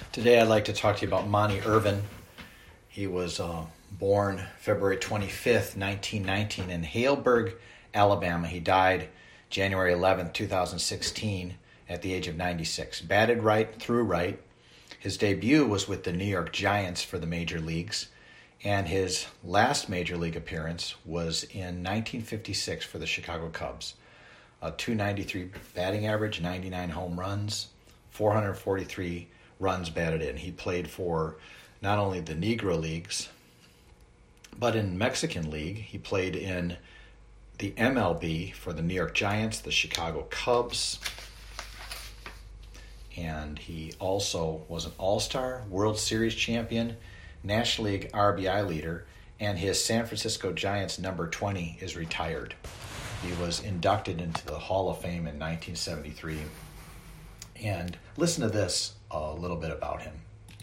Today I'd like to talk to you about Monte Irvin. He was born February 25th, 1919 in Haleburg, Alabama. He died January 11th, 2016 at the age of 96. Batted right, threw right. His debut was with the New York Giants for the major leagues, and his last major league appearance was in 1956 for the Chicago Cubs. A .293 batting average, 99 home runs, 443 runs batted in. He played for not only the Negro Leagues, but in Mexican League. He played in the MLB for the New York Giants, the Chicago Cubs, and he also was an All-Star, World Series champion, National League RBI leader, and his San Francisco Giants number 20 is retired. He was inducted into the Hall of Fame in 1973. And listen to this a little bit about him.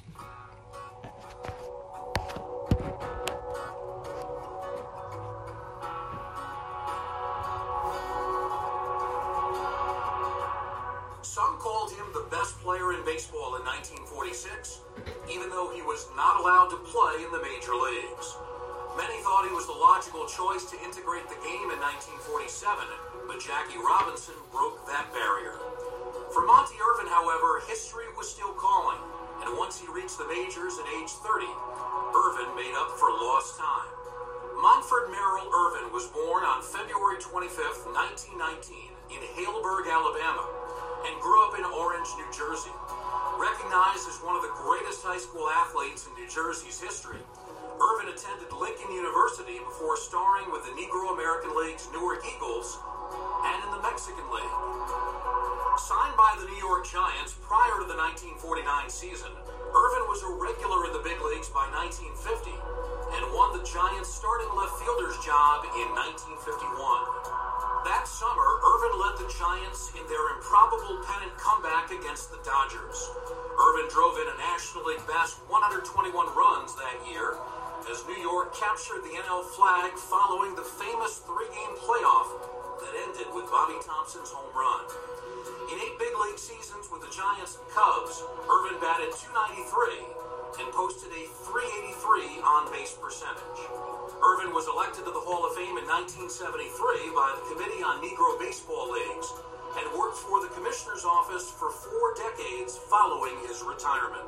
Some called him the best player in baseball in 1946, even though he was not allowed to play in the major leagues. Many thought he was the logical choice to integrate the game in 1947, but Jackie Robinson broke that barrier. For Monte Irvin, however, history was still calling, and once he reached the majors at age 30, Irvin made up for lost time. Montford Merrill Irvin was born on February 25th, 1919 in Haleburg, Alabama, and grew up in Orange, New Jersey. Recognized as one of the greatest high school athletes in New Jersey's history, Irvin attended Lincoln University before starring with the Negro American League's Newark Eagles and in the Mexican League. Signed by the New York Giants prior to the 1949 season, Irvin was a regular in the big leagues by 1950 and won the Giants' starting left fielder's job in 1951. That summer, Irvin led the Giants in their improbable pennant comeback against the Dodgers. Irvin drove in a National League best 121 runs that year as New York captured the NL flag following the famous three-game playoff that ended with Bobby Thompson's home run. In 8 big league seasons with the Giants and Cubs, Irvin batted .293 and posted a .383 on-base percentage. Irvin was elected to the Hall of Fame in 1973 by the Committee on Negro Baseball Leagues and worked for the Commissioner's Office for 4 decades following his retirement.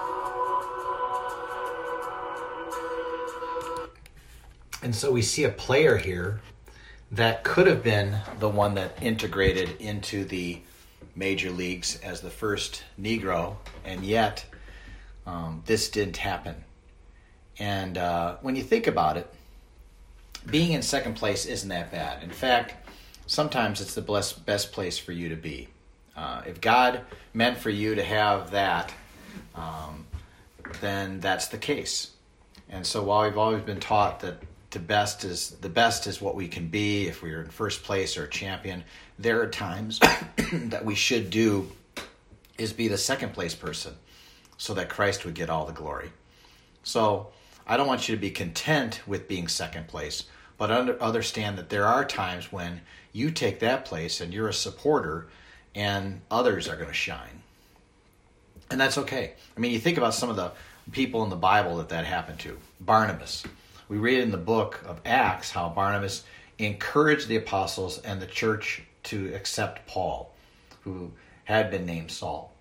And so we see a player here that could have been the one that integrated into the major leagues as the first Negro, and yet this didn't happen. And when you think about it, being in second place isn't that bad. In fact, sometimes it's the best place for you to be. If God meant for you to have that, then that's the case. And so while we've always been taught that the best is what we can be if we're in first place or a champion, there are times that we should do is be the second place person so that Christ would get all the glory. So I don't want you to be content with being second place, but understand that there are times when you take that place and you're a supporter and others are going to shine. And that's okay. I mean, you think about some of the people in the Bible that happened to. Barnabas. We read in the book of Acts how Barnabas encouraged the apostles and the church to accept Paul, who had been named Saul.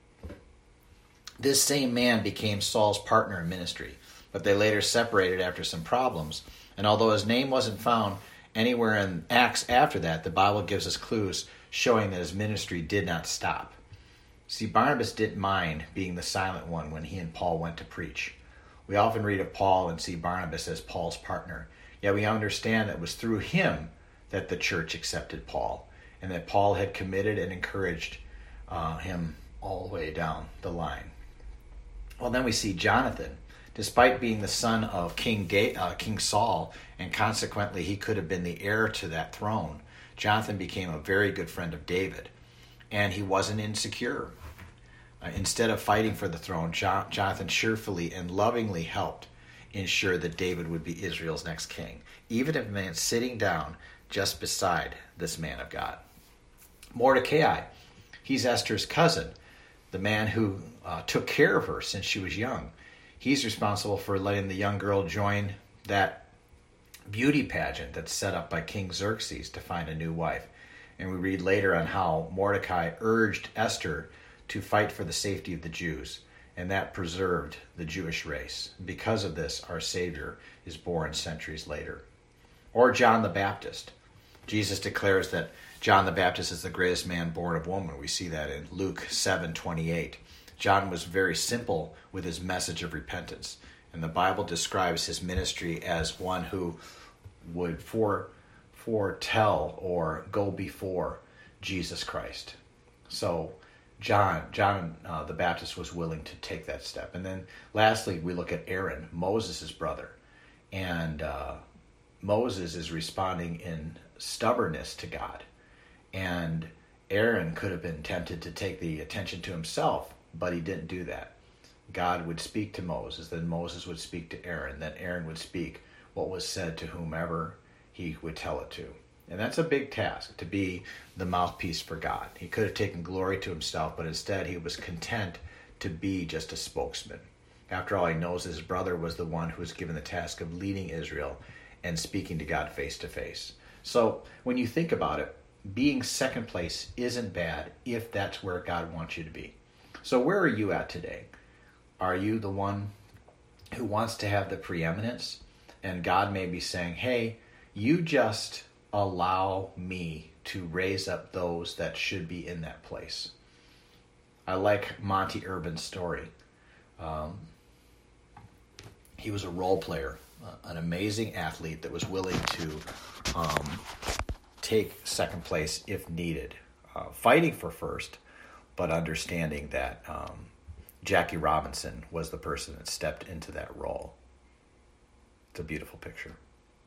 This same man became Saul's partner in ministry, but they later separated after some problems. And although his name wasn't found anywhere in Acts after that, the Bible gives us clues showing that his ministry did not stop. See, Barnabas didn't mind being the silent one when he and Paul went to preach. We often read of Paul and see Barnabas as Paul's partner, yet we understand that it was through him that the church accepted Paul, and that Paul had committed and encouraged him all the way down the line. Well, then we see Jonathan. Despite being the son of King Saul, and consequently he could have been the heir to that throne, Jonathan became a very good friend of David, and he wasn't insecure. Instead of fighting for the throne, Jonathan cheerfully and lovingly helped ensure that David would be Israel's next king, even if it meant sitting down just beside this man of God. Mordecai, he's Esther's cousin, the man who took care of her since she was young. He's responsible for letting the young girl join that beauty pageant that's set up by King Xerxes to find a new wife. And we read later on how Mordecai urged Esther to fight for the safety of the Jews, and that preserved the Jewish race. Because of this, our Savior is born centuries later. Or John the Baptist. Jesus declares that John the Baptist is the greatest man born of woman. We see that in Luke 7:28. John was very simple with his message of repentance, and the Bible describes his ministry as one who would foretell or go before Jesus Christ. So John the Baptist was willing to take that step. And then lastly, we look at Aaron, Moses' brother. And Moses is responding in stubbornness to God. And Aaron could have been tempted to take the attention to himself, but he didn't do that. God would speak to Moses, then Moses would speak to Aaron, then Aaron would speak what was said to whomever he would tell it to. And that's a big task, to be the mouthpiece for God. He could have taken glory to himself, but instead he was content to be just a spokesman. After all, he knows his brother was the one who was given the task of leading Israel and speaking to God face to face. So when you think about it, being second place isn't bad if that's where God wants you to be. So where are you at today? Are you the one who wants to have the preeminence? And God may be saying, hey, you just allow me to raise up those that should be in that place. I like Monty Urban's story. He was a role player, an amazing athlete that was willing to take second place if needed, fighting for first, but understanding that Jackie Robinson was the person that stepped into that role. It's a beautiful picture.